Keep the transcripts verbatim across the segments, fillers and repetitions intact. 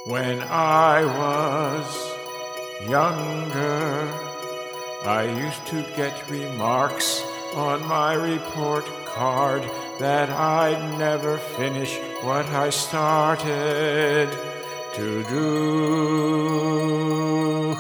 When I was younger, I used to get remarks on my report card that I'd never finish what I started to do.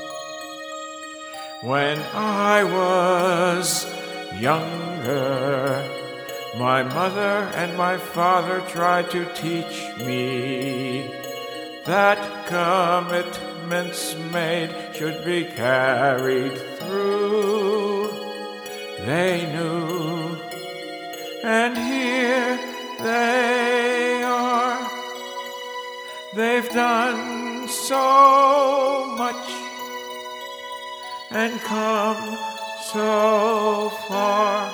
When I was younger, my mother and my father tried to teach me that commitments made should be carried through. They knew, and here they are. They've done so much and come so far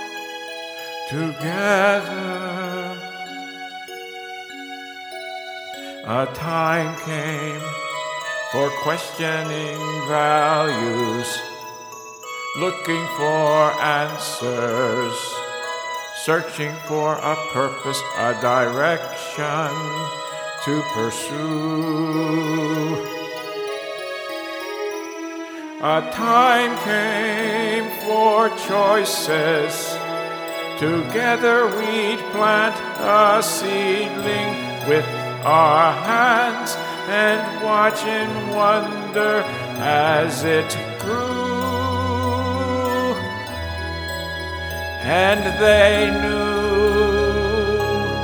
together. A time came for questioning values, looking for answers, searching for a purpose, a direction to pursue. A time came for choices. Together we'd plant a seedling with our hands and watch in wonder as it grew. And they knew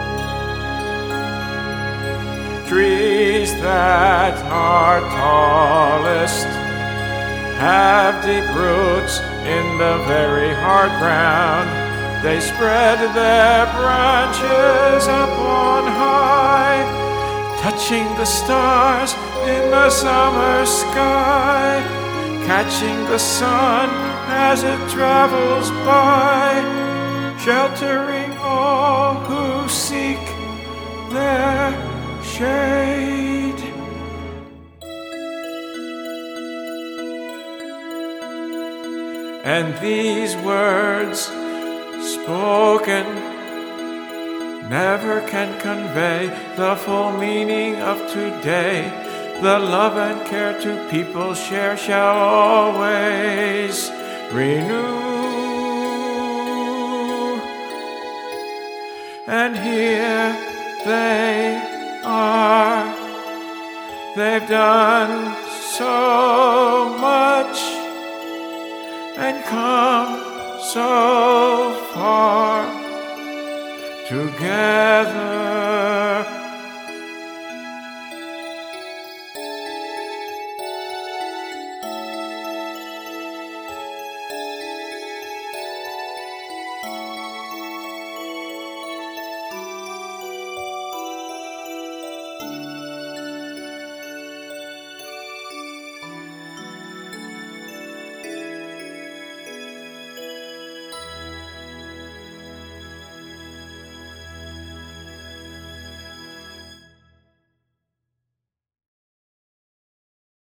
trees that are tallest have deep roots in the very hard ground. They spread their branches up on high, touching the stars in the summer sky, catching the sun as it travels by, sheltering all who seek their shade. And these words spoken never can convey the full meaning of today. The love and care two people share shall always renew. And here they are. They've done so much and come so far together.